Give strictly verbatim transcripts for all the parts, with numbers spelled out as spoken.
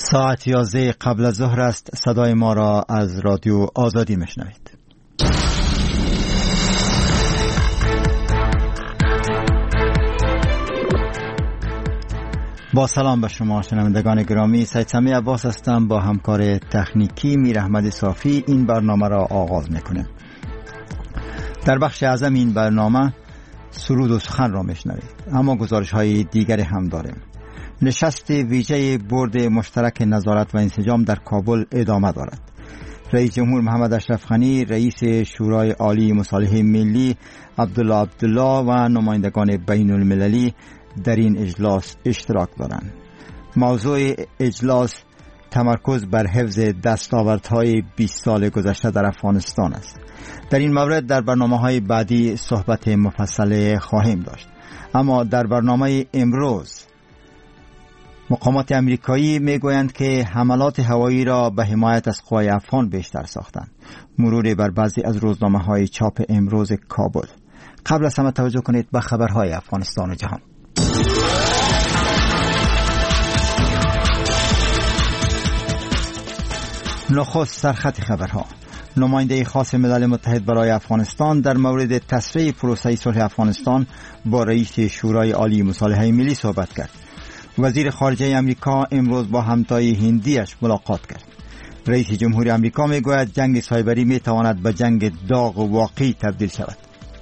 ساعت یازده قبل از ظهر است. صدای ما را از رادیو آزادی میشنوید. با سلام به شما شنوندگان گرامی، سید سمی عباس هستم. با همکار تکنیکی میر احمد صافی این برنامه را آغاز میکنیم. در بخش اعظم این برنامه سرود و سخن را میشنوید، اما گزارش های دیگری هم داریم. نشست ویژه بورد مشترک نظارت و انسجام در کابل ادامه دارد. رئیس جمهور محمد اشرف غنی، رئیس شورای عالی مصالحه ملی عبدالله عبدالله و نمایندگان بین المللی در این اجلاس اشتراک دارند. موضوع اجلاس تمرکز بر حفظ دستاوردهای بیست سال گذشته در افغانستان است. در این مورد در برنامه‌های بعدی صحبت مفصل خواهیم داشت. اما در برنامه امروز مقامات امریکایی میگویند که حملات هوایی را به حمایت از قوای افغان بیشتر ساختند. مرور بر بعضی از روزنامه‌های چاپ امروز کابل. قبل از همه توجه کنید به خبرهای افغانستان و جهان. نخست سرخط خبرها. نماینده خاص ملل متحد برای افغانستان در مورد تسریع پروسه صلح افغانستان با رئیس شورای عالی مصالحه ملی صحبت کرد. وزیر خارجه امریکا امروز با همتای هندیش ملاقات کرد. رئیس جمهوری امریکا میگوید جنگ سایبری میتواند به جنگ داغ و واقعی تبدیل شود.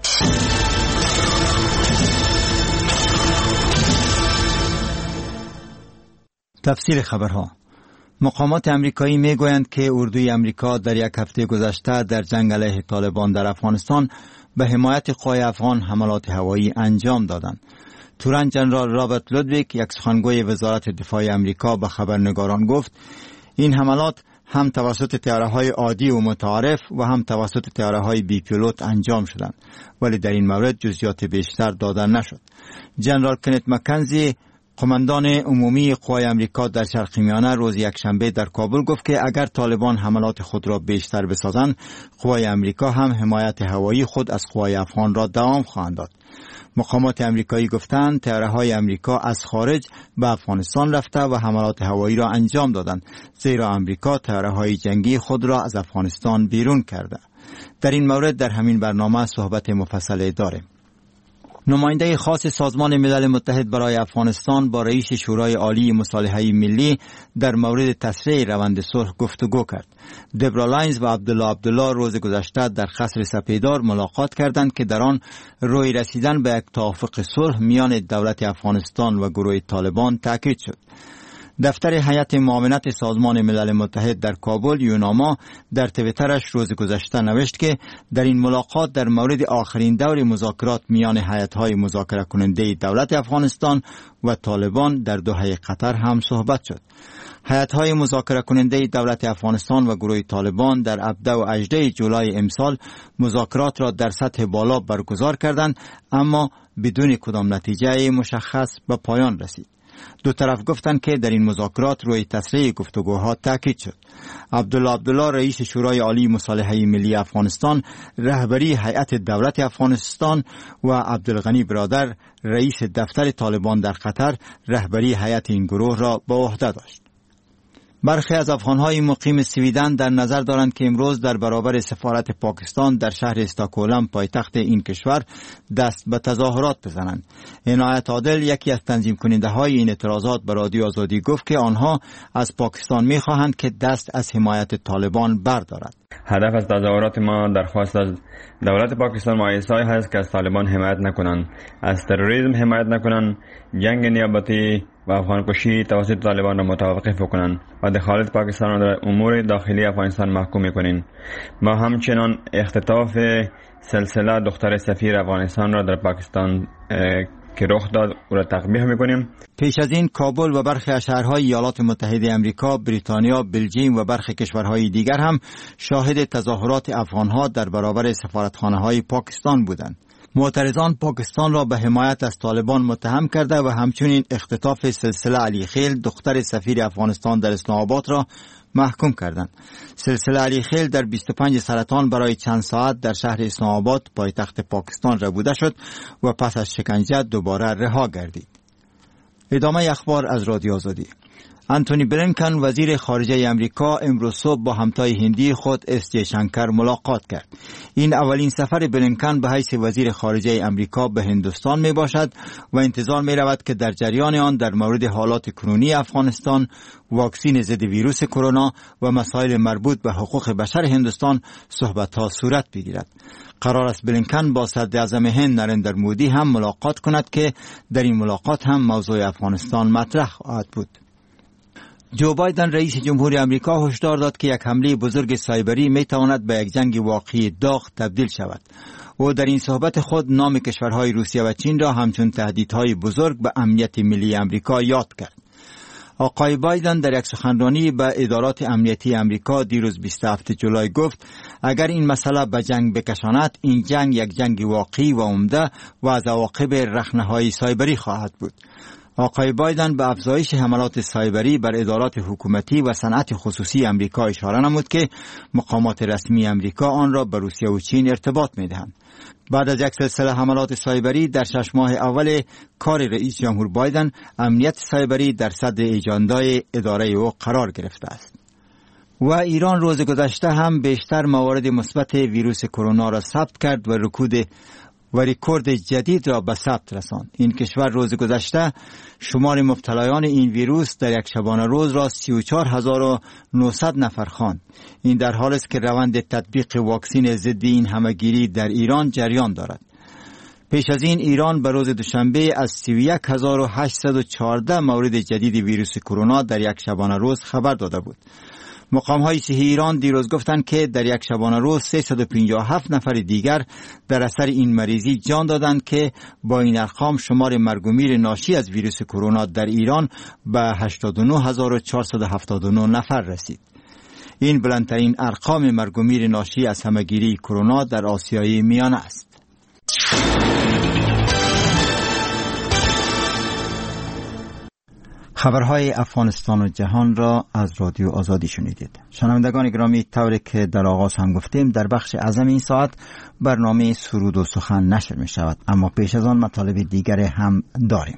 تفصیل خبرها. مقامات امریکایی میگویند که اردوی امریکا در یک هفته گذشته در جنگ علیه طالبان در افغانستان به حمایت قوای افغان حملات هوایی انجام دادند. تورن جنرال رابرت لودویک، یک سخنگوی وزارت دفاع امریکا، به خبرنگاران گفت این حملات هم توسط طیاره‌های عادی و متعارف و هم توسط طیاره‌های بی پیلوت انجام شدند، ولی در این مورد جزئیات بیشتر داده نشد. جنرال کنت مکنزی، قماندان عمومی قوای امریکا در شرق میانه، روز یکشنبه در کابل گفت که اگر طالبان حملات خود را بیشتر بسازند، قوای امریکا هم حمایت هوایی خود از قوای افغان را دوام خواهند داد. مقامات امریکایی گفتند طیاره‌های امریکا از خارج به افغانستان رفته و حملات هوایی را انجام دادند، زیرا امریکا طیاره‌های جنگی خود را از افغانستان بیرون کرده. در این مورد در همین برنامه صحبت مفصلی داریم. نماینده خاص سازمان ملل متحد برای افغانستان با رئیس شورای عالی مصالحه ملی در مورد تسریع روند صلح گفتگو کرد. دبرا لاینز و عبدالله عبدالله روز گذشته در قصر سپیدار ملاقات کردند که در آن روی رسیدن به یک توافق صلح میان دولت افغانستان و گروه طالبان تاکید شد. دفتر هیئت معاونت سازمان ملل متحد در کابل، یوناما، در توییترش روز گذشته نوشت که در این ملاقات در مورد آخرین دور مذاکرات میان هیئت‌های مذاکره کننده دولت افغانستان و طالبان در دوحه قطر هم صحبت شد. هیئت‌های مذاکره کننده دولت افغانستان و گروه طالبان در هفده و هجده جولای امسال مذاکرات را در سطح بالا برگزار کردند، اما بدون کدام نتیجه مشخص به پایان رسید. دو طرف گفتند که در این مذاکرات روی تسریع گفتگوها تاکید شد. عبدالله عبدالله، رئیس شورای عالی مصالحه ملی افغانستان، رهبری هیئت دولت افغانستان و عبدالغنی برادر، رئیس دفتر طالبان در قطر، رهبری هیئت این گروه را به عهده داشت. برخی از افغانهای مقیم سویدن در نظر دارند که امروز در برابر سفارت پاکستان در شهر استکهلم، پایتخت این کشور، دست به تظاهرات بزنند. عنایت عادل، یکی از تنظیم کننده های این اعتراضات، به رادیو آزادی گفت که آنها از پاکستان می خواهند که دست از حمایت طالبان بردارد. هدف از تظاهرات ما درخواست از دولت پاکستان و ایسای هست که از طالبان حمایت نکنند، از تروریسم حمایت نکنند، جنگ نیابتی و افغان کشی توسط طالبان را متوقف کنند و دخالت پاکستان را در امور داخلی افغانستان محکوم کنند. ما همچنان اختطاف سلسله دختر سفیر افغانستان را در پاکستان که رخ داد او را تقبیح میکنیم. پیش از این کابل و برخی از شهرهای ایالات متحده آمریکا، بریتانیا، بلژیم و برخی کشورهای دیگر هم شاهد تظاهرات افغانها در برابر سفارتخانه‌های پاکستان بودند. معترضان پاکستان را به حمایت از طالبان متهم کرده و همچنین اختطاف سلسله علی خیل، دختر سفیر افغانستان در اسلام آباد، را محکوم کردند. سلسله علی خیل در بیست و پنج سرطان برای چند ساعت در شهر اسلام آباد، پایتخت پاکستان، ربوده شد و پس از شکنجه دوباره رها گردید. ادامه اخبار از رادیو آزادی. انتونی بلینکن وزیر خارجه امریکا امروز صبح با همتای هندی خود اس جیشنکر ملاقات کرد. این اولین سفر بلینکن به حیث وزیر خارجه امریکا به هندوستان می باشد و انتظار می رود که در جریان آن در مورد حالات کنونی افغانستان، واکسین ضد ویروس کرونا و مسائل مربوط به حقوق بشر هندوستان صحبت‌ها صورت بگیرد. قرار است بلینکن با صدر اعظم هند نریندر مودی هم ملاقات کند که در این ملاقات هم موضوع افغانستان مطرح خواهد بود. جو بایدن رئیس جمهوری آمریکا هشدار داد که یک حمله بزرگ سایبری می تواند به یک جنگ واقعی داغ تبدیل شود. او در این صحبت خود نام کشورهای روسیه و چین را همچون تهدیدهای بزرگ به امنیت ملی آمریکا یاد کرد. آقای بایدن در یک سخنرانی به ادارات امنیتی آمریکا دیروز بیست و هفتم جولای گفت اگر این مسئله به جنگ بکشاند، این جنگ یک جنگ واقعی و عمده و از عواقب رخنه‌های سایبری خواهد بود. آقای بایدن به افزایش حملات سایبری بر ادارات حکومتی و صنعت خصوصی آمریکا اشاره نمود که مقامات رسمی آمریکا آن را به روسیه و چین ارتباط می‌دهند. بعد از یک سلسله حملات سایبری در شش ماه اول کار رئیس جمهور بایدن، امنیت سایبری در صدر اجندای اداره او قرار گرفته است. و ایران روز گذشته هم بیشتر موارد مثبت ویروس کرونا را ثبت کرد و رکود و رکورد جدید را به ثبت رساند. این کشور روز گذشته شمار مبتلایان این ویروس در یک شبانه روز را سی و چهار هزار و نهصد نفر خواند. این در حالی است که روند تطبیق واکسن ضد این همهگیری در ایران جریان دارد. پیش از این ایران به روز دوشنبه از سی و یک هزار و هشتصد و چهارده مورد جدید ویروس کرونا در یک شبانه روز خبر داده بود. مقام‌های صحی ایران دیروز گفتند که در یک شبانه روز سیصد و پنجاه و هفت نفر دیگر در اثر این مریضی جان دادند که با این ارقام شمار مرگ و میر ناشی از ویروس کرونا در ایران به هشتاد و نه هزار و چهارصد و هفتاد و نه نفر رسید. این بلندترین ارقام مرگ و میر ناشی از همهگیری کرونا در آسیای میانه است. خبرهای افغانستان و جهان را از رادیو آزادی شنیدید. شنوندگان گرامی، طوری که در آغاز هم گفتیم در بخش اعظم این ساعت برنامه سرود و سخن نشر می شود، اما پیش از آن مطالب دیگر هم داریم.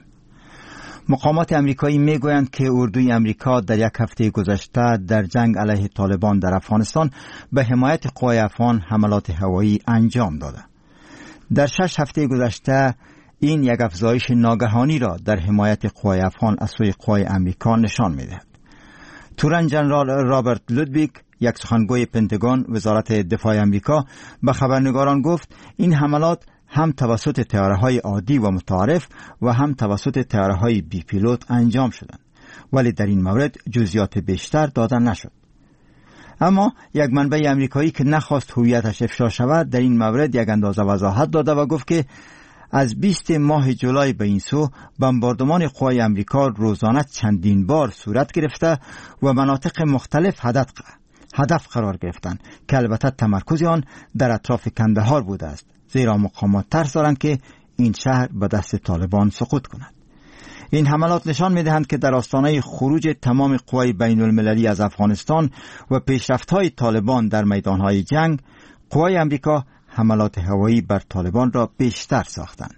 مقامات امریکایی می گویند که اردوی امریکا در یک هفته گذشته در جنگ علیه طالبان در افغانستان به حمایت قوای افغان حملات هوایی انجام داده. در شش هفته گذشته این یک افزایش ناگهانی را در حمایت قوای افغان از سوی قوای امریکا نشان می‌دهد. تورن جنرال رابرت لودویگ، یک سخنگوی پنتاگون وزارت دفاع امریکا، به خبرنگاران گفت این حملات هم توسط طیاره‌های عادی و متعارف و هم توسط طیاره‌های بی پیلوت انجام شدند، ولی در این مورد جزئیات بیشتر داده نشد. اما یک منبع امریکایی که نخواست هویتش افشا شود در این مورد یک اندازه وضاحت داده و گفت که از بیستم ماه جولای به این سو بمباردمان قوای امریکا روزانه چندین بار صورت گرفته و مناطق مختلف هدف هدف قرار گرفتند که البته تمرکز آن در اطراف کندهار بوده است، زیرا مقامات ترس دارند که این شهر به دست طالبان سقوط کند. این حملات نشان می‌دهند که در آستانه خروج تمام قوای بین المللی از افغانستان و پیشرفت‌های طالبان در میدان‌های جنگ، قوای امریکا حملات هوایی بر طالبان را بیشتر ساختند.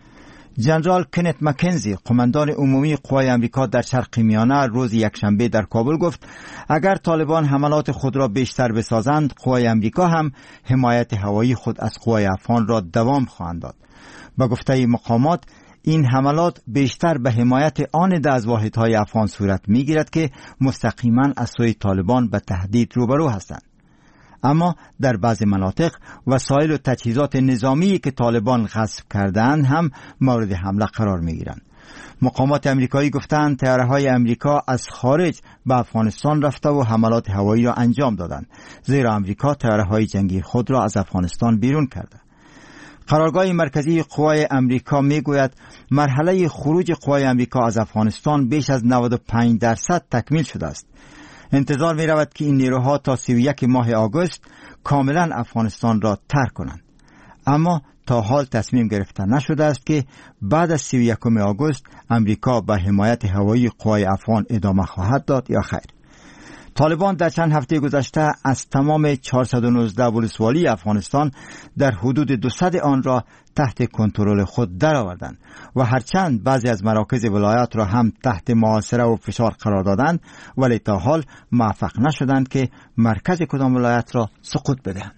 جنرال کنت مکنزی، قماندان عمومی قوای امریکا در شرق میانه، روز یکشنبه در کابل گفت اگر طالبان حملات خود را بیشتر بسازند، قوای امریکا هم حمایت هوایی خود از قوای افغان را دوام خواهند داد. با گفته مقامات این حملات بیشتر به حمایت آن ده از واحدهای افغان صورت میگیرد که مستقیما از سوی طالبان به تهدید روبرو هستند. اما در بعض مناطق وسایل و تجهیزات نظامی که طالبان غصب کردند هم مورد حمله قرار میگیرند. مقامات امریکایی گفتند طیاره‌های امریکا از خارج به افغانستان رفته و حملات هوایی را انجام دادند، زیرا امریکا طیاره‌های جنگی خود را از افغانستان بیرون کرده. قرارگاه مرکزی قوای امریکا میگوید مرحله خروج قوای امریکا از افغانستان بیش از نود و پنج درصد تکمیل شده است. انتظار می رود که این نیروها تا سی و یک ماه آگوست کاملا افغانستان را ترک کنند. اما تا حال تصمیم گرفته نشده است که بعد از سی و یکم آگوست امریکا به حمایت هوایی قوای افغان ادامه خواهد داد یا خیر. طالبان در چند هفته گذشته از تمام چهارصد و نوزده ولسوالی افغانستان در حدود دویست آن را تحت کنترل خود درآوردند و هرچند بعضی از مراکز ولایات را هم تحت محاصره و فشار قرار دادند، ولی تا حال موفق نشدند که مرکز کدام ولایت را سقوط بدهند.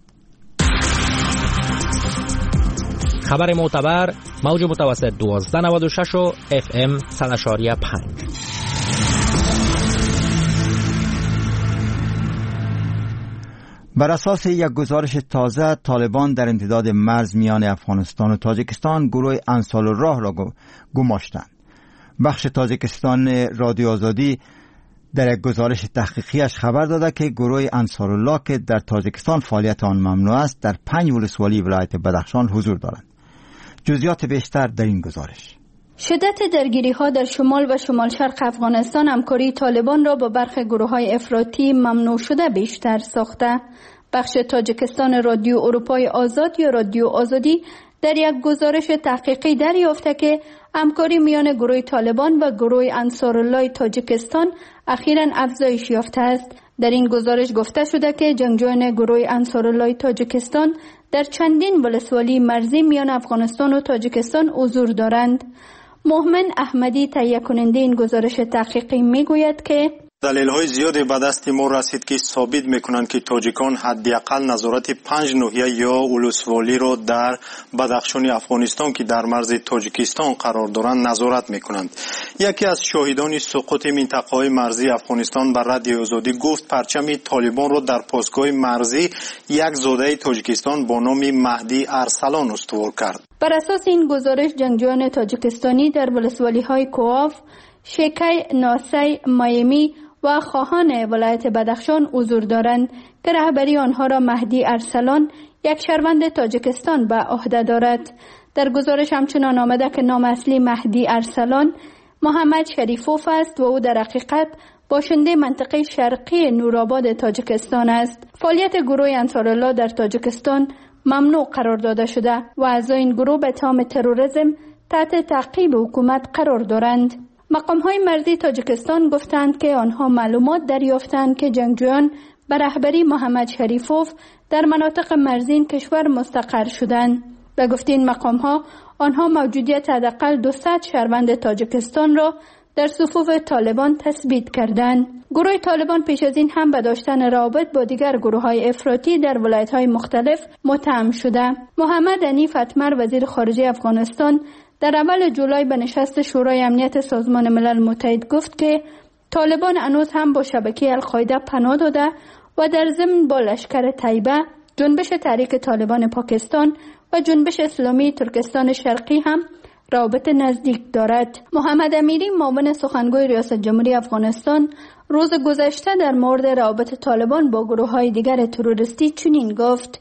خبر معتبر، موج متوسط دوازده نود و شش و اف ام صد و پنج. بر اساس یک گزارش تازه، طالبان در امتداد مرز میان افغانستان و تاجیکستان گروه انصارالله را گماشتند. بخش تاجیکستان رادیو آزادی در یک گزارش تحقیقیش خبر داده که گروه انصارالله که در تاجیکستان فعالیت آن ممنوع است، در پنج ولسوالی ولایت بدخشان حضور دارند. جزئیات بیشتر در این گزارش. شدت درگیری ها در شمال و شمال شرق افغانستان همکاری طالبان را با برخی گروه های افراطی ممنوع شده بیشتر ساخته. بخش تاجیکستان رادیو اروپای آزاد یا رادیو آزادی در یک گزارش تحقیقی دریافته که همکاری میان گروه طالبان و گروه انصارالله تاجیکستان اخیراً افزایش یافته است. در این گزارش گفته شده که جنگجویان گروه انصارالله تاجیکستان در چندین ولسوالی مرزی میان افغانستان و تاجیکستان حضور دارند. محمد احمدی تهیه کننده این گزارش تحقیقی میگوید که دلیل‌های زیادی به دست ما رسید که ثابت می‌کنند که تاجیکان حداقل نظارت پنج ناحیه یا ولسوالی را در بدخشان افغانستان که در مرز تاجیکستان قرار دارند نظارت می‌کنند. یکی از شاهدان سقوط منطقه‌های مرزی افغانستان بر رادیو آزادی گفت پرچم طالبان را در پاسگاه مرزی یک زاده تاجیکستان با نام مهدی ارسلان استوار کرد. بر اساس این گزارش جنگجویان تاجیکستانی در ولسوالی‌های کوآف، شکی، ناسی، مایمی و خواهان ولایت بدخشان حضور دارند که رهبری آنها را مهدی ارسلان، یک شهروند تاجیکستان، به عهده دارد. در گزارش همچنان آمده که نام اصلی مهدی ارسلان محمد شریفوف است و او در حقیقت باشنده منطقه شرقی نورآباد تاجیکستان است. فعالیت گروه انصارالله در تاجیکستان ممنوع قرار داده شده و اعضای این گروه به اتهام تروریسم تحت تعقیب حکومت قرار دارند. مقام‌های مرزی تاجیکستان گفتند که آنها معلومات دریافتند که جنگجویان به رهبری محمد شریفوف در مناطق مرزی کشور مستقر شدند. به گفته این مقام‌ها، آنها موجودیت حداقل دویست شهروند تاجیکستان را در صفوف طالبان تثبیت کردند. گروه طالبان پیش از این هم به داشتن روابط با دیگر گروه‌های افراطی در ولایت‌های مختلف متهم شده. محمد حنیف اتمر وزیر خارجه افغانستان در اول جولای به نشست شورای امنیت سازمان ملل متحد گفت که طالبان هنوز هم با شبکه القاعده پناه داده و در ضمن با لشکر طیبه، جنبش تحریک طالبان پاکستان و جنبش اسلامی ترکستان شرقی هم روابط نزدیک دارد. محمد امیری معاون سخنگوی ریاست جمهوری افغانستان روز گذشته در مورد روابط طالبان با گروه‌های دیگر تروریستی چنین گفت: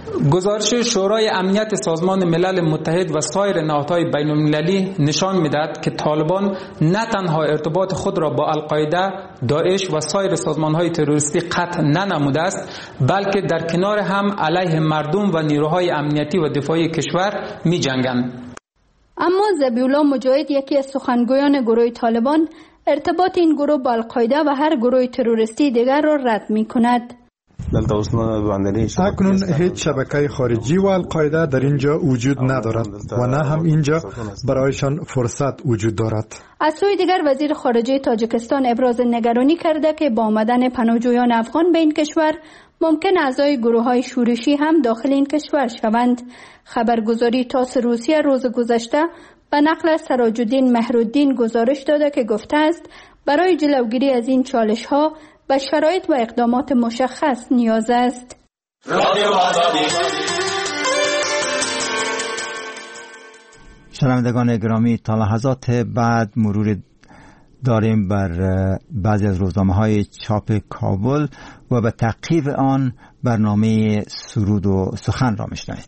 گزارش شورای امنیت سازمان ملل متحد و سایر نهادهای بین المللی نشان می‌دهد که طالبان نه تنها ارتباط خود را با القاعده، داعش و سایر سازمان‌های تروریستی قطع ننموده است، بلکه در کنار هم علیه مردم و نیروهای امنیتی و دفاعی کشور می‌جنگند. اما ذبیح‌الله مجاهد، یکی از سخنگویان گروه طالبان، ارتباط این گروه با القاعده و هر گروه تروریستی دیگر را رد می‌کند. اکنون هیچ شبکه خارجی و القاعده در اینجا وجود ندارد و نه هم اینجا برایشان فرصت وجود دارد. از سوی دیگر وزیر خارجه تاجیکستان ابراز نگرانی کرده که با آمدن پناهجویان افغان به این کشور ممکن اعضای گروه‌های شورشی هم داخل این کشور شوند. خبرگزاری تاس روسیه روز گذشته به نقل از سراج‌الدین مهرالدین گزارش داده که گفته است برای جلوگیری از این چالش‌ها و شرایط و اقدامات مشخص نیاز است. شنوندگان گرامی، تا لحظات بعد مرور داریم بر بعضی از روزنامه‌های چاپ کابل و به تعقیب آن برنامه سرود و سخن را میشنوید.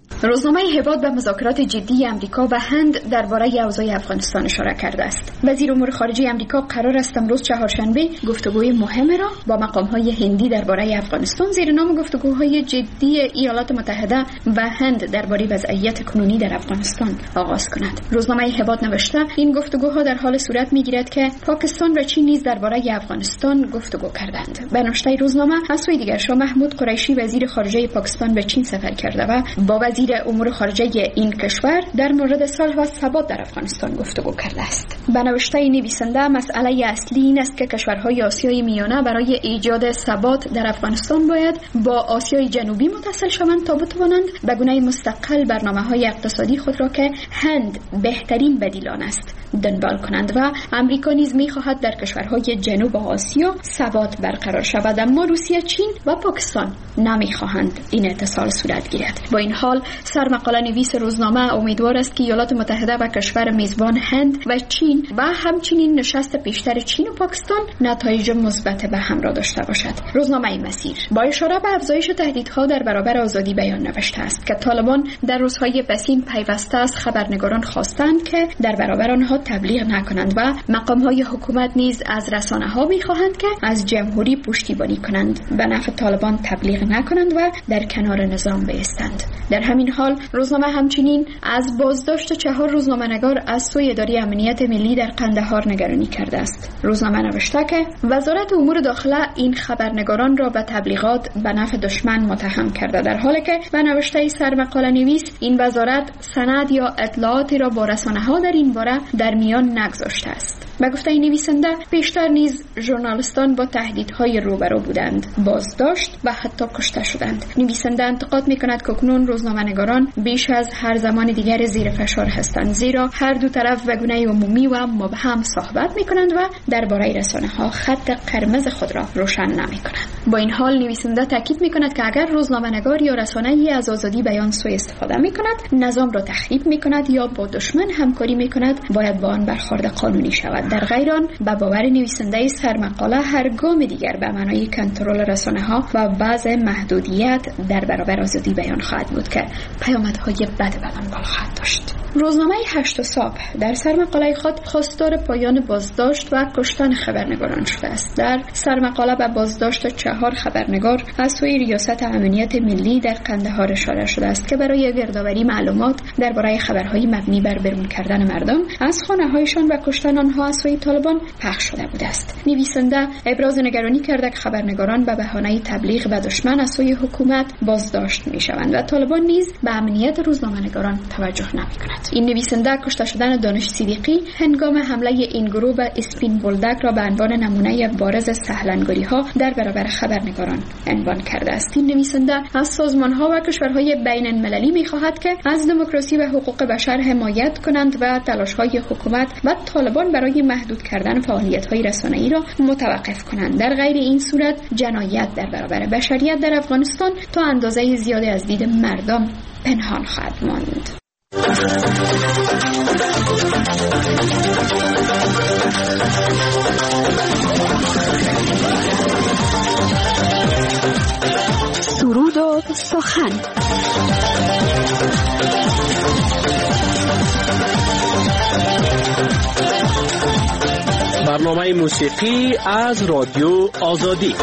روزنامه هبات به مذاکرات جدی امریکا و هند درباره اوضاع افغانستان اشاره کرده است. وزیر امور خارجه امریکا قرار است امروز چهارشنبه گفتگوی مهم را با مقام‌های هندی درباره افغانستان زیر نام گفتگوهای جدی ایالات متحده و هند درباره وضعیت کنونی در افغانستان آغاز کند. روزنامه هبات نوشته این گفتگوها در حال صورت می‌گیرد که پاکستان و چین نیز درباره افغانستان گفتگو کردند. به نوشته روزنامه از سوی دیگر شاه محمود قریشی وزیر خارجه پاکستان به چین سفر کرده و با وزیر امور خارجه این کشور در مورد صلح و ثبات در افغانستان گفتگو کرده است. به نوشته نویسنده مسئله اصلی این است که کشورهای آسیای میانه برای ایجاد ثبات در افغانستان باید با آسیای جنوبی متصل شوند تا بتوانند به گونه مستقل برنامه‌های اقتصادی خود را که هند بهترین بدیل است دنبال کنند و امریکا نیز می‌خواهد در کشورهای جنوب آسیا ثبات برقرار شود، اما روسیه، چین و پاکستان نمی‌خواهند این اتصال صورت گیرد. با این حال سرمقاله نویس روزنامه امیدوار است که ایالات متحده و کشور میزبان هند و چین و همچنین نشست پیشتر چین و پاکستان نتایج مثبت به همراه داشته باشد. روزنامه مسیر با اشاره به افزایش تهدیدها در برابر آزادی بیان نوشته است که طالبان در روزهای پسین پیوسته از خبرنگاران خواستند که در برابر آنها تبلیغ نکنند و مقام‌های حکومت نیز از رسانه‌ها می‌خواهند که از جمهوری پشتیبانی کنند، به نفع طالبان تبلیغ نکنند و در کنار نظام بایستند. در همین حال روزنامه همچنین از بازداشت چهار روزنامه‌نگار از سوی اداره امنیت ملی در قندهار نگرانی کرده است. روزنامه نوشته که وزارت امور داخله این خبرنگاران را به تبلیغات به نفع دشمن متهم کرده، در حالی که به نوشته سرمقاله نویس این وزارت سند یا اطلاعاتی را با رسانه‌ها در این باره در میان نگذاشته است. به گفته نویسنده پیشتر نیز ژورنالیستان با تهدیدهای روبرو بودند، بازداشت و حتی کشته شدند. نویسنده انتقاد می‌کند که اکنون روزنامه‌نگاران بیش از هر زمان دیگر زیر فشار هستند، زیرا هر دو طرف به گونه عمومی و مبهم صحبت می‌کنند و درباره رسانه‌ها خط قرمز خود را روشن نمی‌کنند. با این حال نویسنده تاکید می‌کند که اگر روزنامه‌نگار یا رسانه‌ای از آزادی بیان سوء استفاده می‌کند، نظام را تخریب می‌کند یا با دشمن همکاری می‌کند، باید با آن برخورد قانونی شود. در غیر آن به باور نویسنده سرمقاله هر گام دیگر به معنای کنترل رسانه‌ها و وضع محدودیت در برابر آزادی بیان خواهد بود که پیامدهای بد به دنبال خواهد داشت. روزنامه هشت صبح در سرمقاله خود خواستار پایان بازداشت و کشتن خبرنگاران شده است. در سرمقاله به بازداشت چهار خبرنگار از سوی ریاست امنیت ملی در قندهار اشاره شده است که برای گردآوری معلومات درباره خبرهای مبنی بر بیرون کردن مردم از خانه‌هایشان و کشتن آنها از سوی طالبان پخش شده بوده است. نویسنده ابراز نگرانی کرده که خبرنگاران به بهانه تبلیغ به دشمن از سوی حکومت بازداشت می‌شوند و طالبان نیز به امنیت روزنامه‌نگاران توجه نمی‌کند. این نویسنده کشته شدن دانش صدیقی هنگام حمله این گروه به اسپین بولدک را به عنوان نمونه بارز سهلنگاری‌ها در برابر خبرنگاران عنوان کرده است. این نویسنده از سازمان‌ها و کشورهای بین‌المللی می‌خواهد که از دموکراسی و حقوق بشر حمایت کنند و تلاش‌های حکومت و طالبان برای محدود کردن فعالیت‌های رسانه‌ای را متوقف کنند. در غیر این صورت جنایت در برابر بشریت در افغانستان تا اندازه زیادی از دید مردم پنهان خواهد ماند. سرود و سخن. برنامه موسیقی از رادیو آزادی.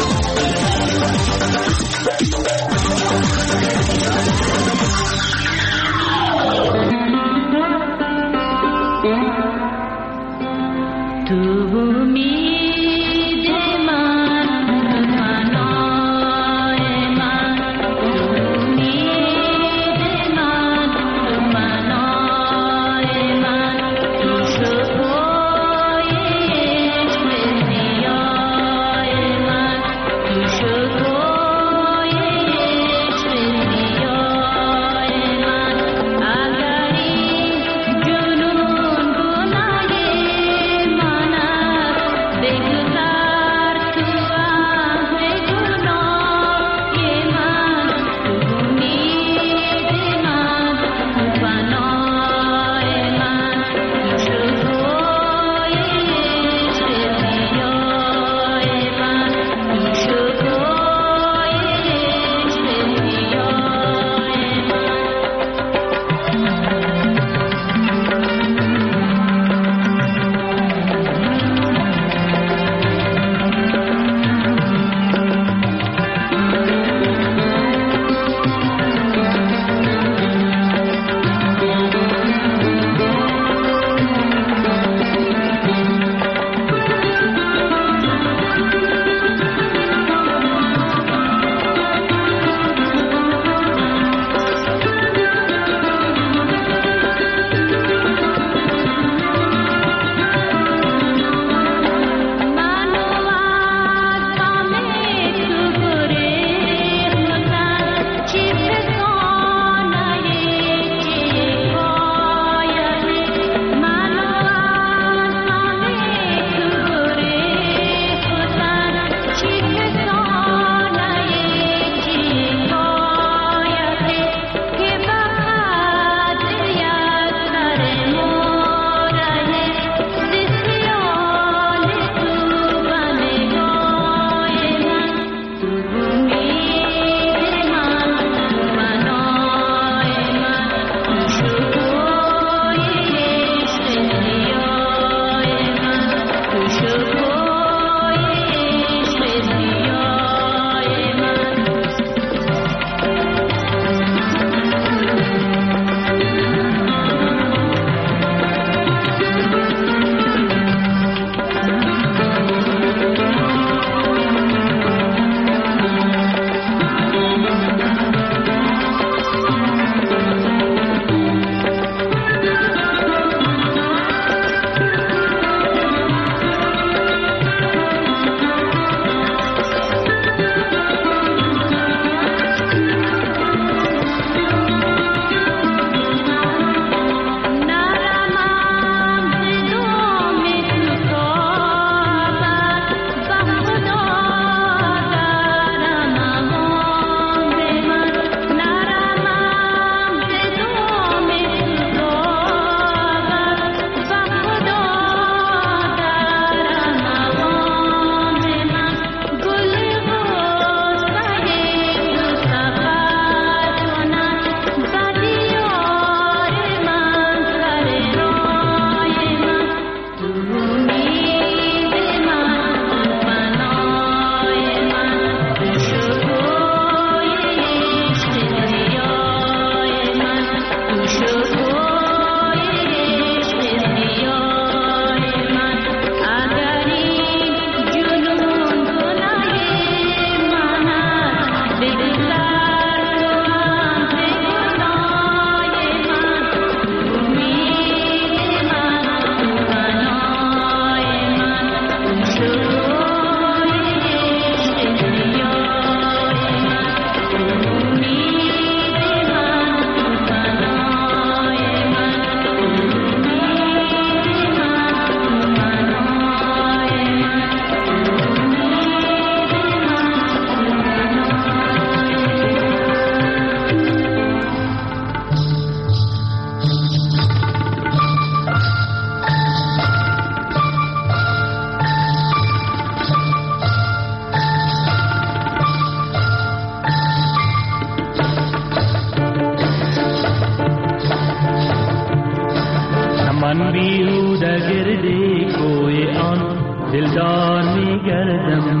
بیهوده گردی کوی آن دلدار می گردم،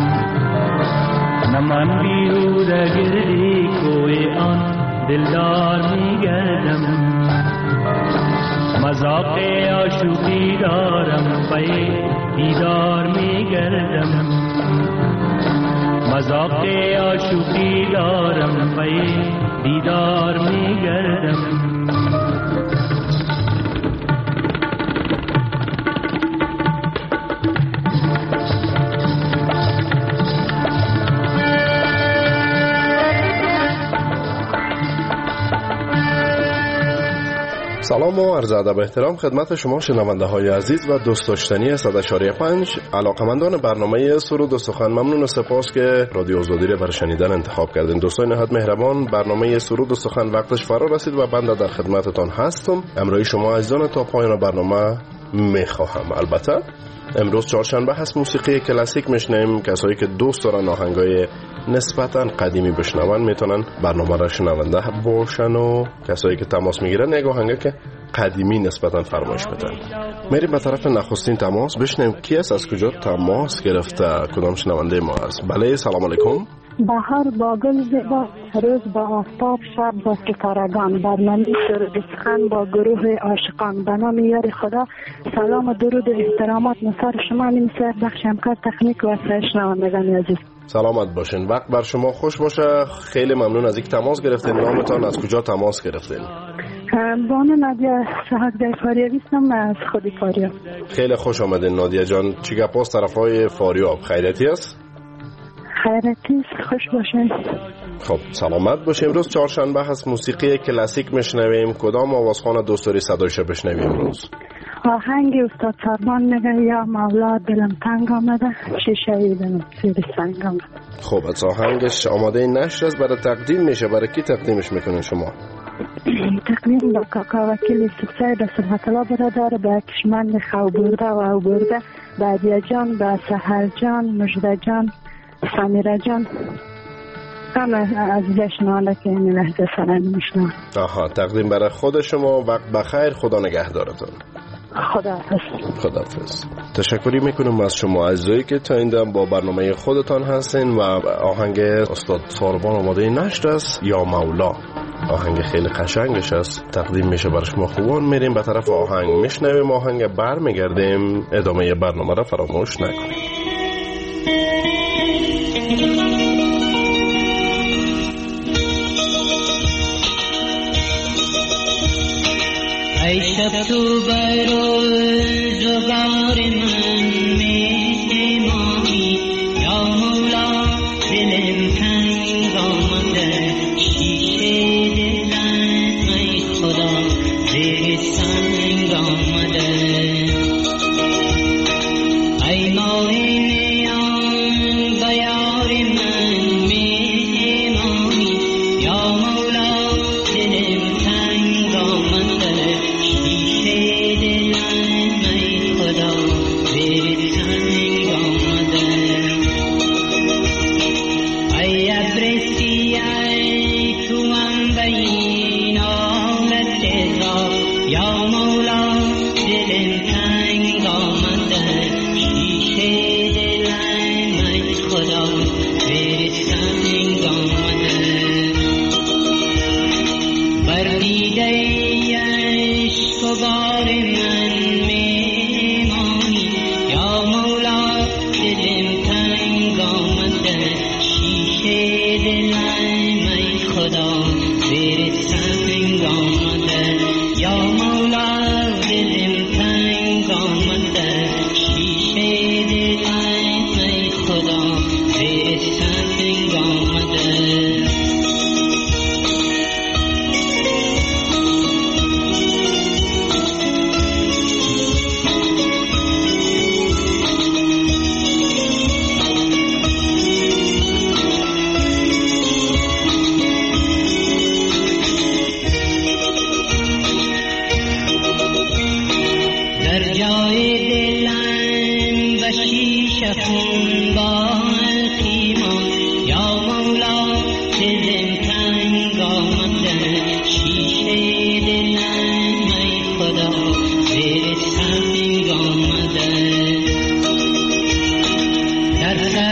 نه من بیهوده گردی کوی آن دلدار می گردم. مذاق عاشقی دارم پی دیدار می گردم، مذاق عاشقی دارم پی دیدار می گردم. سلام و عرض ادب و احترام خدمت شما شنونده های عزیز و دوست داشتنی صد و چهار پنج علاقمندان برنامه سرود و سخن. ممنون و سپاس که رادیو آزادی را برای شنیدن انتخاب کردین. دوستان نهایت مهربان، برنامه سرود و سخن وقتش فرا رسید و بنده در خدمتتان هستم. امروز شما عزیزان تا پایان برنامه میخواهم. البته امروز چهارشنبه هست، موسیقی کلاسیک میشنیم. کسایی که دوست دارن آهنگای نسبتا قدیمی بشنون میتونن برنامه را شنونده باشن و کسایی که تماس میگیرن یک آهنگ که قدیمی نسبتا فرمایش بدن. میریم به طرف نخستین تماس بشنیم کی است، از کجا تماس گرفته، کدام شنونده ما است. بله سلام علیکم. بهار با گل زیبا، روز با آفتاب، شب با ستارگان، برنامه سرود سخن با گروه عاشقان. به نام یار خدا سلام و درود و احترامات نثار شما نمیسر بخش همکار تکنیک و شنوندگان عزیز. سلامت باشین، وقت بر شما خوش باشه. خیلی ممنون از اینکه تماس گرفتین. نامتان، از کجا تماس گرفتین؟ بانو نادیا صاحب فاریابی هستم از خودی فاریاب. خیلی خوش آمدین نادیا جان. چی گپ است طرفای فاریاب؟ خیریتی است؟ خیریتی است، خوش باشین. خب سلامت باشیم. امروز چهارشنبه هست، موسیقی کلاسیک میشنویم. کدام آوازخوان دوست داری صدایش بشنویم امروز؟ آهنگ استاد سربان میگه یا مولا دلم تنگ آمده، شیشه دلم زیر سنگ آمده. خب از آهنگش آماده نشر است، برای تقدیم میشه. برای کی تقدیمش میکنین شما؟ تقدیم با کاکا وکیل سکسای به صحبت الله برادر، به کشمند خو برده و او برده، به عدیه جان، به سحر جان، مجده جان، سمیره جان، همه عزیزه شنانده که این لحظه سرانی میشنان. آها، تقدیم برای خود شما. وقت بخیر، خدا نگهدارتون. خداحافظ. خداحافظ. تشکری میکنم از شما عزیزایی که تا این دم با برنامه خودتان هستین و آهنگ استاد ساربان آماده نشر است یا مولا. آهنگ خیلی قشنگش است، تقدیم میشه برای شما خوبان. میریم به طرف آهنگ میشنویم، آهنگ بر میگردیم. ادامه برنامه را فراموش نکنید. ای شب تو برروزگار من میمانی، یا مولا دلم تنگ آمده، شیشه دلم ای خدا زیر سنگ آمده. ای ماه میان به یار من میمانی، یا مولا دلم تنگ آمده، جای دلم و شیشه خون با القیما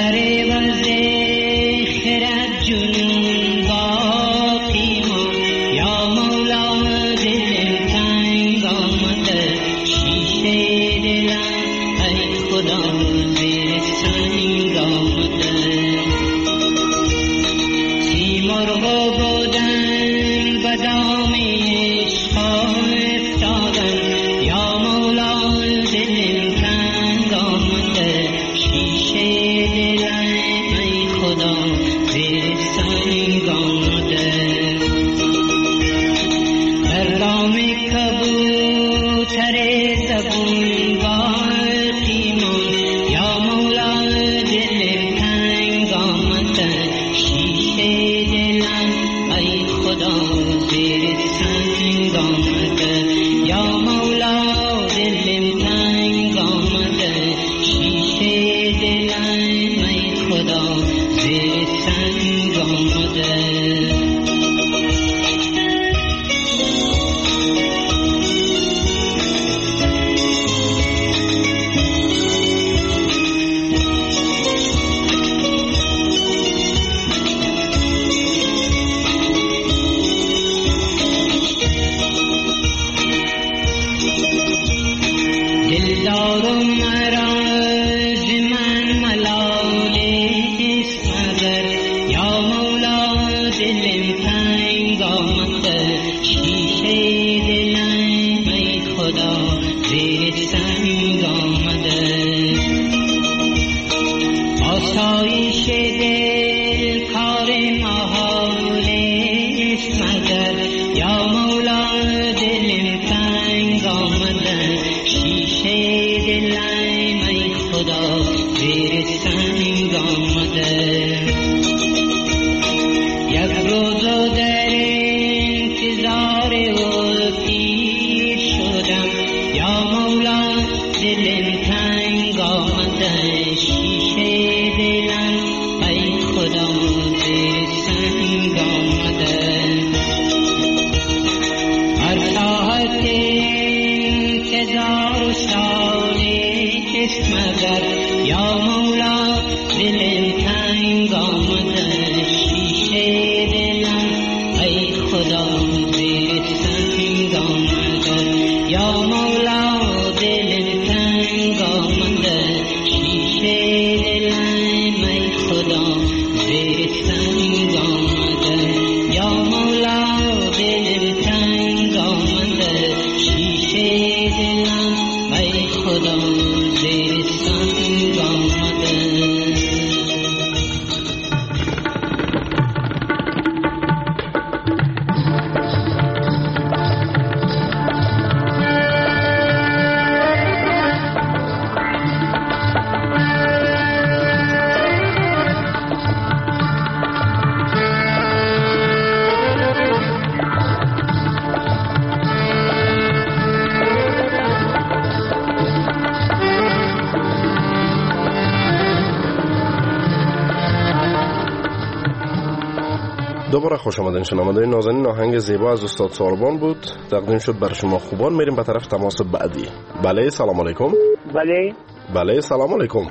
دوباره خوش آمدین شنوندگان نازنین. آهنگ زیبا از استاد ساربان بود، تقدیم شد بر شما خوبان. میریم به طرف تماس بعدی. بله سلام علیکم. بله بله سلام علیکم.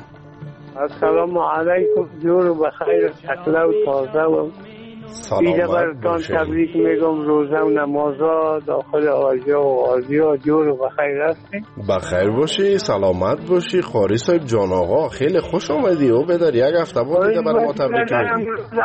السلام علیکم، جور و بخیر و شکل و تازه و ایده برتان تبریک میگم. روزه و نمازا داخل آجا و آزیا جور و بخیر هستی. بخیر باشی، سلامت باشی. خاری صاحب جان آقا خیلی خوش آمدی او بدار یک هفته بود دیگه برای ما تبریک میگی.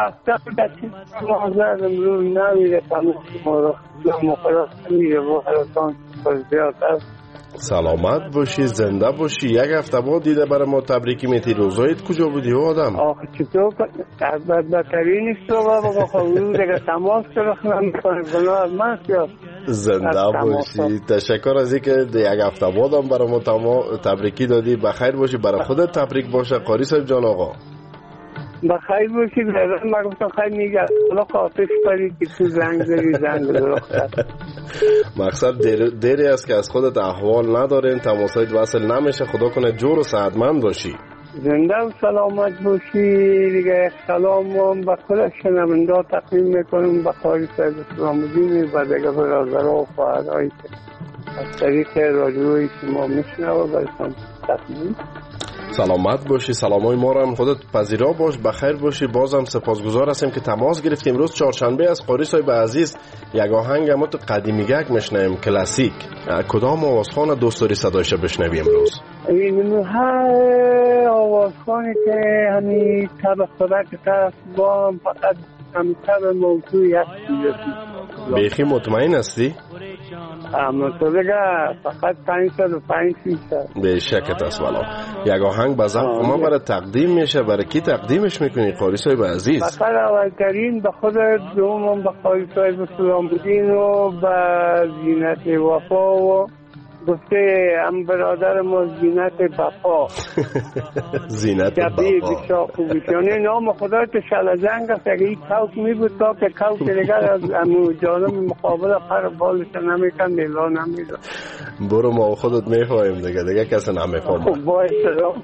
مازد امروز نمیره ما را مخلص میره و حراتان فرزیات هست. سلامت باشی، زنده باشی. یک هفته بعد دیده برای ما تبریکی میتی. روزایت کجا بودی او آدم؟ آخه چطور بدبتری نیست و بابا خواهی دیگه تماس کرخنم میکنه بنا من سیاد. زنده باشی، تشکر از این که یک هفته بعد هم برای ما تبریکی دادی. بخیر باشی، برای خودت تبریک باشه قاری صاحب جان آقا. بخیر باشی. برای من گفتم خیلی میگه حالا خواهش پاری که تو زنگ داری زنگ درخت. مقصد دیر دیری است که از خودت احوال ندارین، تماسایت وصل نمیشه. خدا کنه جور و صحتمند باشی، زنده و سلامت باشی دیگه. سلام هم به کل شنونده تقدیم میکنم به قاری صاحب اسلام‌الدین و دیگه برادرها و خواهرهایی که از طریق رادیوی شما میشنوه برشان تقدیم. سلامت باشی. سلامای ما را هم خودت پذیرا باش، بخیر باشی. بازم سپاسگزار هستیم که تماس گرفتیم. امروز چهارشنبه از قاری صاحب عزیز یک آهنگ هم تو قدیمیگک میشنویم، کلاسیک. کدام آوازخوان دوست داری صدایش بشنویم امروز؟ این هر آوازخوانی که همین تب خودک طرف با فقط همین تب موضوعی هستی. بیخی مطمئن هستی؟ اما تو بگه فقط پنج سال و پنج فیصد به شکت است. والا یک آهنگ به ذوق ما برای تقدیم میشه، برای کی تقدیمش میکنی قاری صاحب عزیز؟ فقط اولترین به خود دومم به قاری صاحب سلام بودین و به زینت وفا و گفته هم برادر ما زینت بفا زینت بفا بسیار خوبیشانه نام خدا تو شلزنگ است. اگه این کوک می بود تا که کوک دیگر از امو جانب مقابل پر بالش نمیکن میلا نمیدن. برو ما خودت میفهمیم دیگه دیگه کسی نمیفهمه. با احترام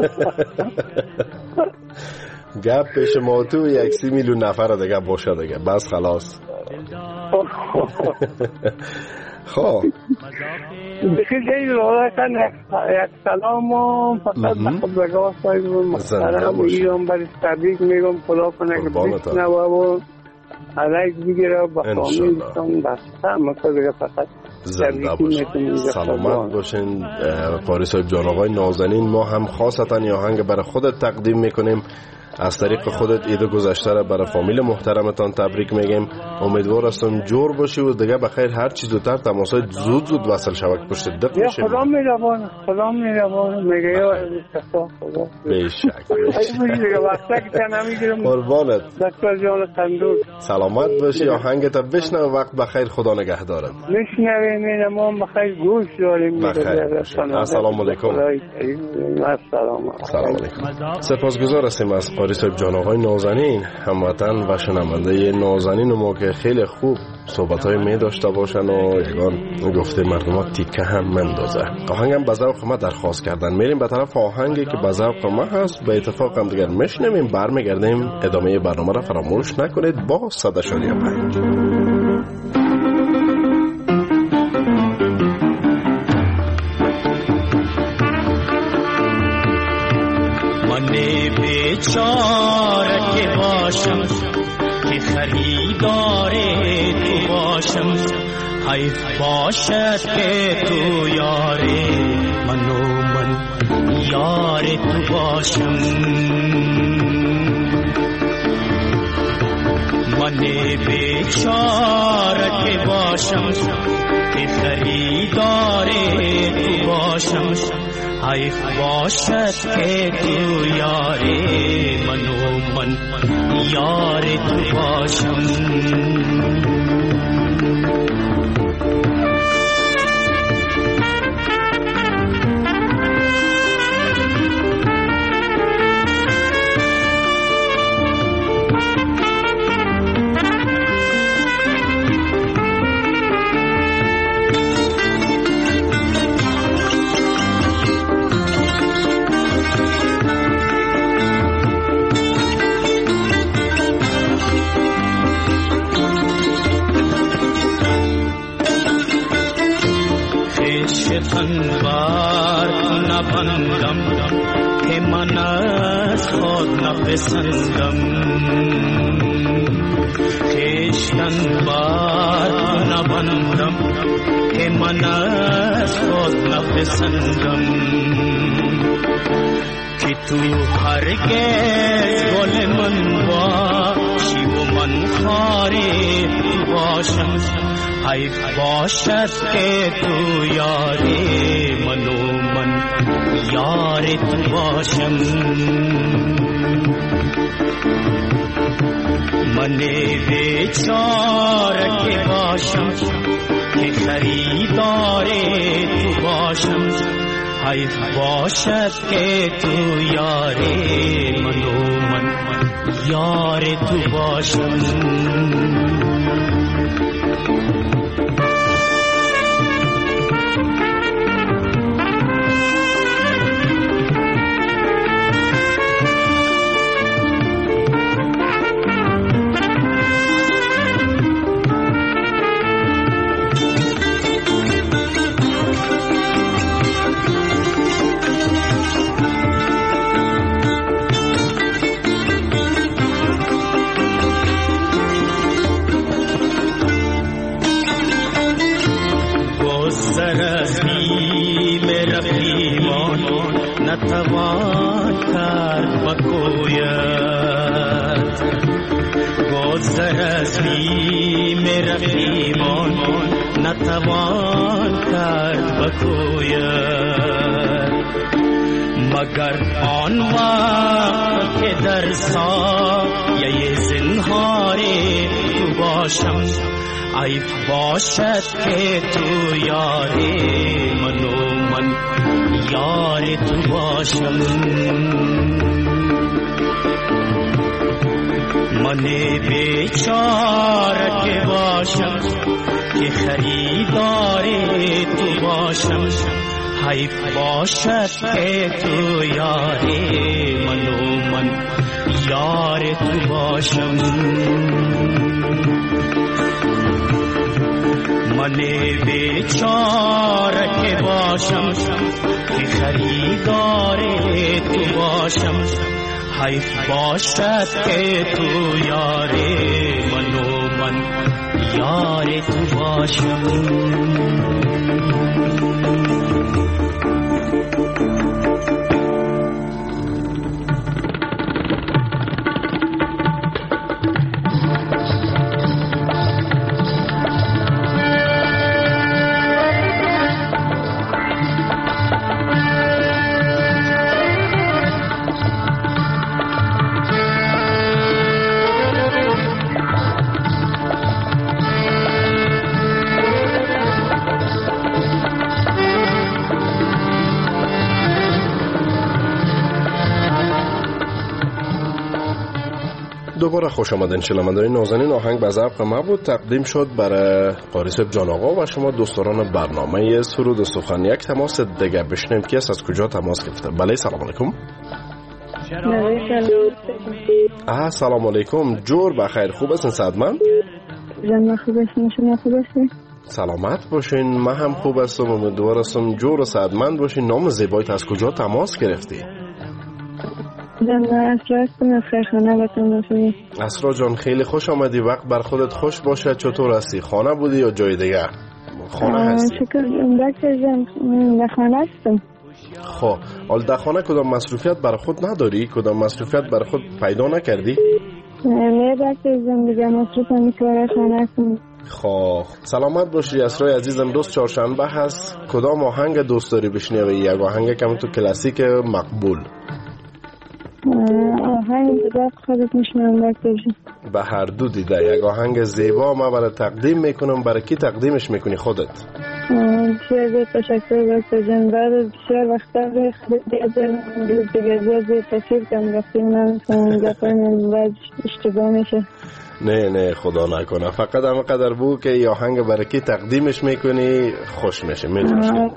گپ پیش ما تو یک سی میلیون نفر دیگه باشه دیگه بس خلاص. خب بخیر جایی لولایتن یک سلام و فقط خود بگاه صاحب محترم ایران برش تبریک میگم خدا کنه که بشنوه و علیک بگیره با فامیلتون بسته اما تو دیگه فقط زنده باشین. سلامت باشین قاری صاحب جان. آقای نازنین ما هم خاصتا یه آهنگ برای خودت تقدیم میکنیم، از طریق خودت عید گذشته را برای فامیل محترمتان تبریک میگیم. امیدوار هستم جور باشی و دیگه بخیر هر چیز زودتر تماسای زود زود وصل شود پشت دق میشه. خدا میربانه خدا میربانه میگه یا استفا خدا بیشک دیگه وقتا که نمیگیرم قربانت دکتر جان قندور. سلامت باشی. آهنگت بشنو وقت بخیر خدا نگهدارت. میشنویم این ما بخیر گوش داریم. بخیر السلام علیکم. السلام علیکم. سپاسگزار هستیم از قاری صاحب جان آقای نازنین، هموطن و شنونده نازنین ما که خیلی خوب صحبت‌های می داشته باشن و یگان گفته مردم تیکه هم مندازه. آهنگم به ذوق ما درخواست کردن. میریم به طرف آهنگی که به ذوق ما هست، به اتفاق هم دیگر میشنویم، برمیگردیم. ادامه برنامه را فراموش نکنید با صد و پنج. بیچاره که باشم که خریدار تو باشم، حیف باشد که تو یار من و من یار تو باشم. من بیچاره که باشم که خریدار تو باشم، حیف باشد که تو یار من و من یار تو باشم. انوار نبندم که من از خود نپسندم، خیشتن بار نبندم که من از خود نپسندم، که تو هرگز گل من باشی و من خار تو باشم، حیف باشد که تو یار من و من یار تو باشم. من بیچاره که باشم که خریدار تو باشم، حیف باشد که تو یار من و من یار تو باشم. باز رسمی رقیبان نتوان کرد بگوید مگر آن وقت که در سایه زنهار تو باشم عیب باشد که تو یار من و من یار تو باشم من بیچاره که باشم که خریدار تو باشم حیف باشد که تو یار من و من یار تو باشم من بیچاره که باشم که خریدار تو باشم حیف باشد که تو یار من و من یار تو باشم دوباره خوش آمدین شنوندگان نازنین. آهنگ به ذوق ما بود، تقدیم شد برای قاری صاحب جان آقا و شما دوستان برنامه سرود و سخن. یک تماس دیگه بشنیم که از کجا تماس گرفته. بله سلام علیکم. آه سلام علیکم. جور بخیر، خوب هستین صدمن؟ جان خوب هستین، شما خوب هستین؟ سلامت باشین، من هم خوب هستم، امیدوار هستم جور و صدمند باشین. نام زیبایت از کجا تماس گرفتی؟ جان اسرا هستم از خیرخانه باتون باشید. اسرا جان خیلی خوش آمدی، وقت بر خودت خوش باشه. چطور هستی؟ خانه بودی یا جای دیگه؟ خانه هستی؟ شکر دکتر جان در خانه هستم. خب حال در خانه کدام مصروفیت بر خود نداری؟ کدام مصروفیت بر خود پیدا نکردی؟ نه دکتر جان دیگه مصروف میکنه خانه هستم. خب سلامت باشی اسرای عزیزم. روز چهارشنبه هست، کدام آهنگ دوست داری بشنوی؟ یک آهنگ که تو کلاسیک مقبول. آهنگ ذوق خودت میشنم دکتر جان. به هر دو دیده یک آهنگ زیبا ما برای تقدیم میکنم. برای کی تقدیمش میکنی خودت؟ بسیار تشکر دکتر جان. بعد بسیار وقتا خودت دیگه دیگه تفسیر کنم وقتی من گفتم بعد اشتباه میشه. نه نه خدا نکنه، فقط هم قدر بو که ای آهنگ برای کی تقدیمش میکنی خوش میشه. میتونی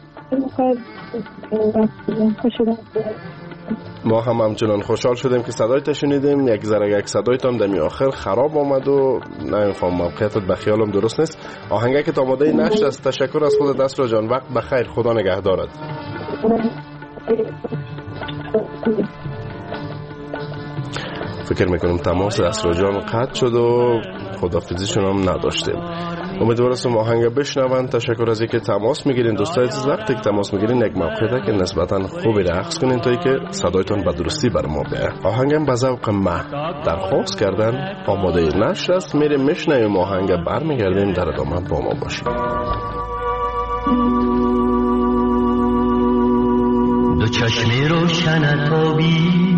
ما هم همچنان خوشحال شدیم که صدایت شنیدیم. یک ذره یک صدایتان دمی آخر خراب آمد و نمیفهم موقعیتت به خیالم درست نیست. آهنگی که آماده نشد است. تشکر از خودت اسرا جان. وقت بخیر، خدا نگهدارت. فکر میکنم تماس اسرا جان قطع شد و خداحافظیشون هم نداشتیم. امیدوار هستم آهنگ بشنون. تشکر از اینکه تماس میگیرین دوستای عزیز. وقتی که تماس میگیرین یک موقعیته که نسبتا خوبی رقص کنین تا اینکه صدایتون به درستی بر ما بیاد. آهنگم به ذوق ما درخواست کردن آماده نشر است. میریم میشنویم آهنگ، برمیگردیم در ادامه با ما باشید. دو چشم روشن تابی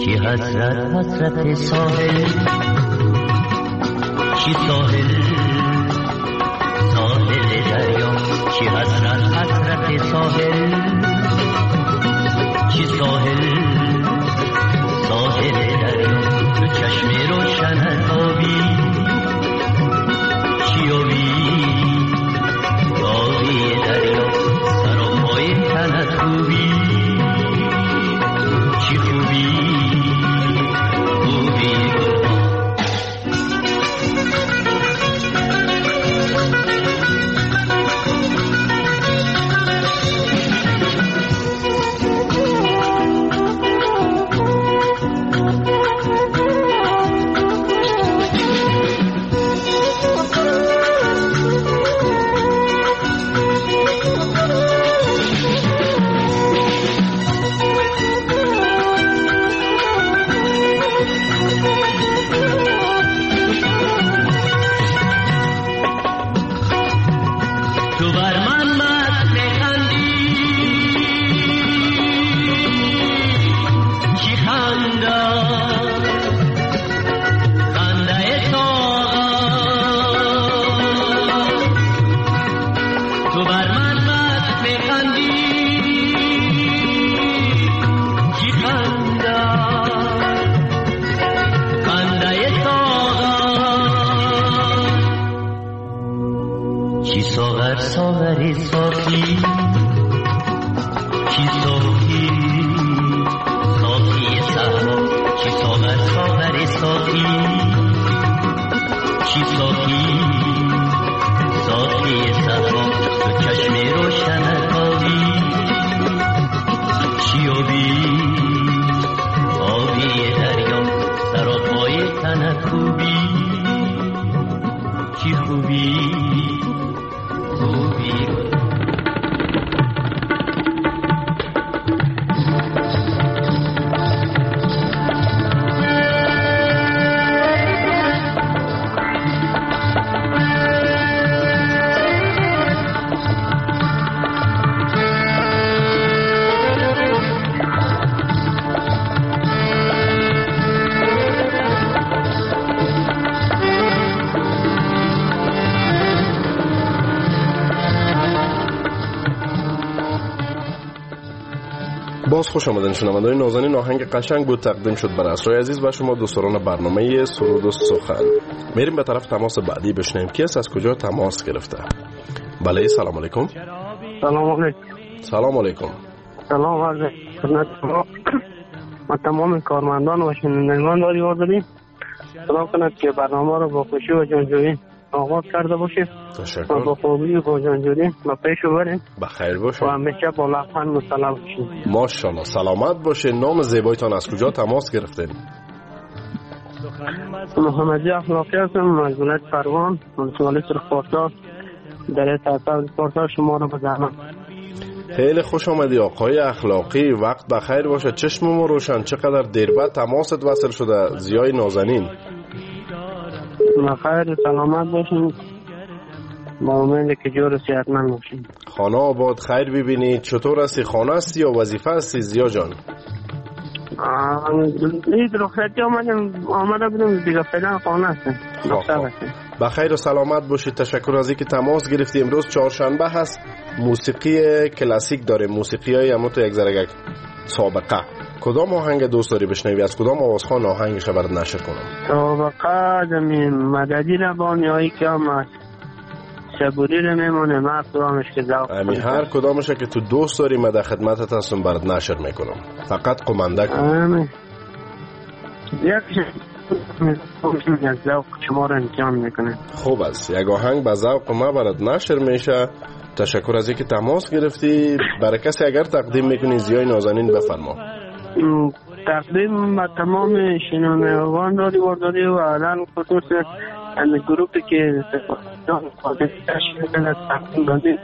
چی حسرت حسرت ساحل چی ساحل ساحل دریا چی حسرت حسرت ساحل چی ساحل ساحل دریا تو چشم روشن آبی چی آبی آبی دریا سراپای تنت خوبی چی خوبی خوبی باز خوش آمدین شنوندگان نازنین. آهنگ قشنگ بود تقدیم شد بر اسرای عزیز و شما دوستان برنامه سرود و سخن. میریم به طرف تماس بعدی بشنیم کی است، از کجا تماس گرفته. بله سلام علیکم. سلام علیکم. سلام علیکم. سلام علیکم خدمت شما و تمام کارمندان و شنوندگان رادیو آزادی. سلام کند که برنامه رو با خوشی و جانجویی آغاز کرده باشید. تشکر. و با خوبی و با جانجویی و پیش برید. بخیر باشید. و همیشه با لبخند مسلم باشید. ماشاءالله. سلامت باشید. نام زیبایتان از کجا تماس گرفتین؟ محمدی اخلاقی هستم از ولایت فروان، ولسوالی سرخپارسا. در تحصیل پارسا شما رو بزنم. خیلی خوش آمدی آقای اخلاقی. وقت بخیر باشه. چشمم روشن. چقدر دیر بعد تماست وصل شده. زیای نازنین. بخیر سلامت باشین. با امید که جور صحتمند باشین. خانه آباد خیر ببینید. چطور هستی؟ خانه هستی یا وظیفه هستی زیا جان؟ این رخصتی آمدم آمده بودم دیگه فعلا خانه هستم. بخیر و سلامت باشید. تشکر از اینکه تماس گرفتی. امروز چهارشنبه هست. موسیقی کلاسیک داره. موسیقی های اما تو یک ذره سابقه. کدام آهنگ دوست داری بشنوی؟ از کدام آوازخوان آهنگش برات نشر کنم؟ سابقه زمین مددی ربانی هایی که آمد صبوری رو میمونه مرد دوامش که ذوق امین هر کدامشه که تو دوست داری من در خدمتت هستم برات نشر میکنم. فقط قمنده کن. امین یک ذوق شما رو امتحان میکنه. خوب است. یک آهنگ با ذوق ما برات نشر میشه. تشکر از اینکه تماس گرفتی. برای کسی اگر تقدیم میکنی زیای نازنین بفرما. تقدیم به تمام شنوندگان رادیو آزادی و علل خصوص این گروپی که تشکیل کنند تقدیم دادیم.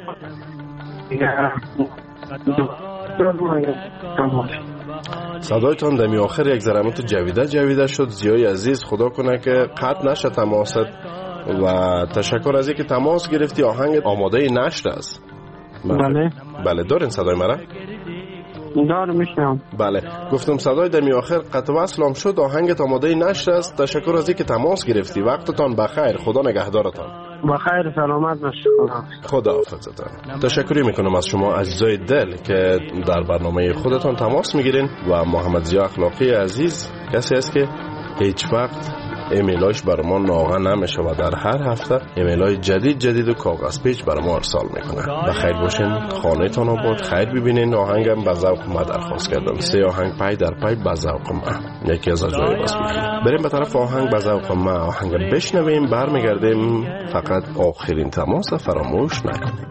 صدایتان دمی آخر یک ذرمت جویده جویده شد. زیای عزیز خدا کنه که قطع نشه تماست و تشکر از اینکه تماس گرفتی. آهنگ آماده نشر است. بله بله دارین صدای مرا؟ دار میشنم. بله گفتم صدای دمی آخر قطع وصلم شد. آهنگت آماده نشر است. تشکر از اینکه تماس گرفتی. وقتتان بخیر. خدا نگهدارتان. بخیر سلامت باشید. خدا حافظتان. تشکری میکنم از شما اجزای دل که در برنامه خودتان تماس میگیرین و محمد ضیا اخلاقی عزیز کسی است که هیچ وقت ایمیلاش برای ما ناغه نمیشه و در هر هفته ایمیلای جدید جدید و کاغذ پیچ برای ما ارسال میکنه. بخیر باشین. خانه تان آباد. خیر ببینین. آهنگم به ذوق ما درخواست کردم. سه آهنگ پای در پای به ذوق ما. یکی از اجزای بس بگیم. بریم به طرف آهنگ به ذوق ما. آهنگ بشنویم. برمیگردیم. فقط آخرین تماس فراموش نکنید.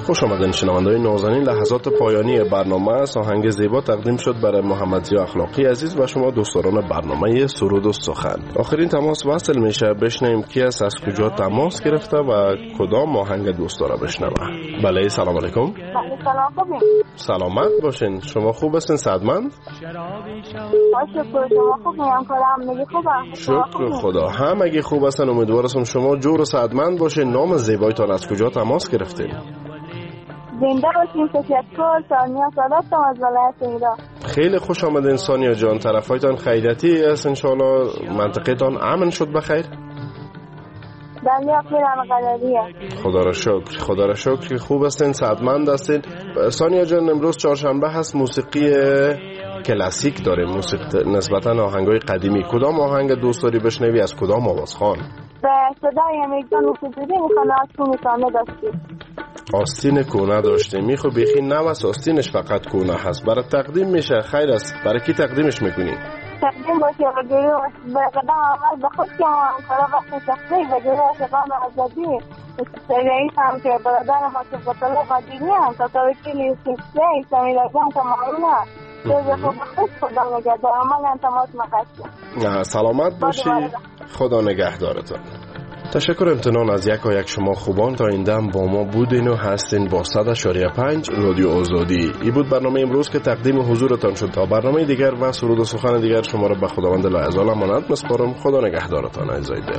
خوش آمدین شنونده‌های نازنین. لحظات پایانی برنامه است. آهنگ زیبا تقدیم شد برای محمد ضیا اخلاقی عزیز و شما دوستان برنامه سرود و سخن. آخرین تماس وصل میشه. بشنویم کی است، از کجا تماس گرفته و کدام آهنگ دوست داره بشنوه. بله سلام علیکم. سلام خوبین؟ سلامت باشین. شما خوب هستین؟ صحتمند؟ باشه شما خوبین؟ کارم میگی خوبه؟ شکر خدا. همگی خوب هستن. امیدوارم شما جور و صحتمند باشین. نام زیبایتان از کجا تماس گرفتین؟ زنده باشین. تشکر. ثانیه ساداتم از ولایت ایران. خیلی خوش آمدین ثانیه جان. طرفایتان خیریتی است ان شاء الله؟ منطقه‌تان امن شد بخیر؟ بله اخیرا قدریه. خدا را شکر. خدا را شکر خوب هستین، صحتمند هستین. ثانیه جان امروز چهارشنبه هست، موسیقی کلاسیک داریم، موسیقی نسبتا آهنگای قدیمی. کدام آهنگ دوست داری بشنوی؟ از کدام آوازخوان؟ به صدای امیرجان موسیقی میخوام. از کونه کانه داشتی آستین کونه داشته میخو بیخی نوست. آستینش فقط کونه هست. برای تقدیم میشه. خیر است. برای کی تقدیمش میکنی؟ تقدیم باشه و گروه به قدم آمد به خود که همکارا وقت شخصی و گروه شقام آزادی رئیس هم که برادر ما که بطله قدیمی هم تا توکیلی سیسته سمیل جان تمامونه جز خوب خوش خدا نگهدار. عمل تماس مقصد سلامت باشی. خدا نگهدارتان. تشکر امتنان از یک و یک شما خوبان. تا این دم با ما بودین و هستین با صد اشاریه پنج رادیو آزادی. این بود برنامه امروز که تقدیم حضورتان شد. تا برنامه دیگر و سرود و سخن دیگر شما را به خداوند لایزال امانت میسپارم. خدا نگهدارتان عزیزای دل.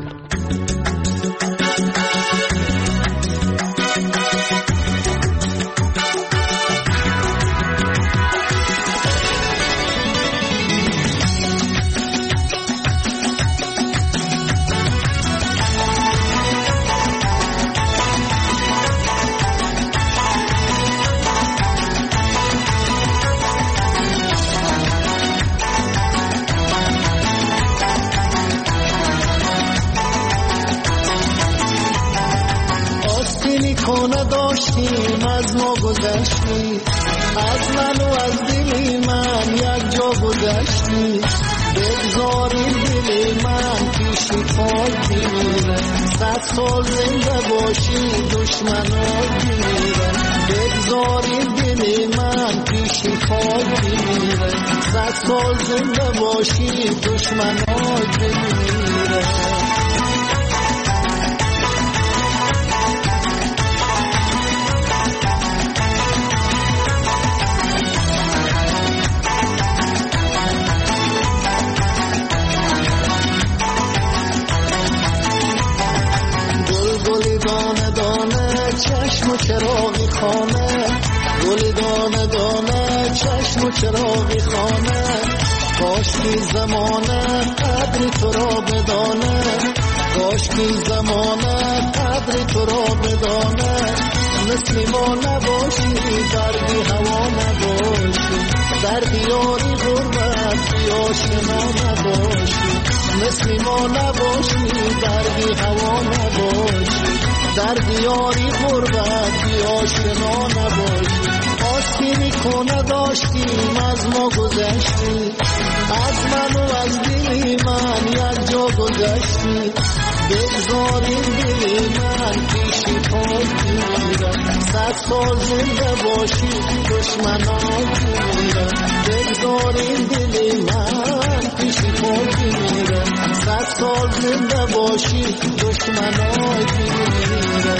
خانه داشتیم از ما گذشتی، از من و از دلی من یک جا گذشتی. بگذاریم دلی من پیشی پاک میره، صد سال زنده باشی دشمنات میره. بگذاریم دلی من پیشی پاک میره، صد سال زنده باشی دشمنات میره. چشم و چراغی خانه، گل دانه دانه چشم و چراغی خانه. کاشکی زمانه قدر تو را بدانه، کاشکی زمانه قدر تو را بدانه. مثل ما نباشی دردی هوا نباشی، در دیاری غربت بیاشنا نباشی. مثل ما نباشی دردی هوا نباشی، در دیاری غربت بیاشنا نباشی. آستینی کنه داشتیم از ما گذشتی، از من و از دلی من یک جا گذشتی. بگذاریم دلی من پیشی پاک میرم، صد سال زنده باشی دشمنات میرم. بگذاریم دلی من پیشی پاک میرم، صد سال زنده باشی دشمنات میرم.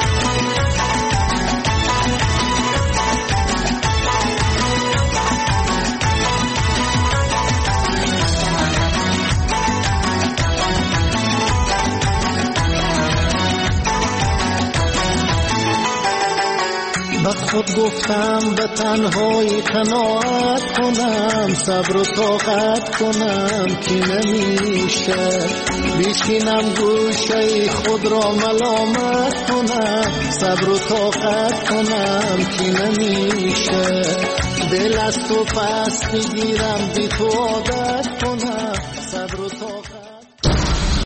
به خود گفتم به تنهایی قناعت کنم، صبر و طاقت کنم که نمیشه. بیشینم گوشه خود را ملامت کنم، صبر و طاقت کنم که نمیشه. دل از تو پس بگیرم بی تو عادت کنم، صبر و طاقت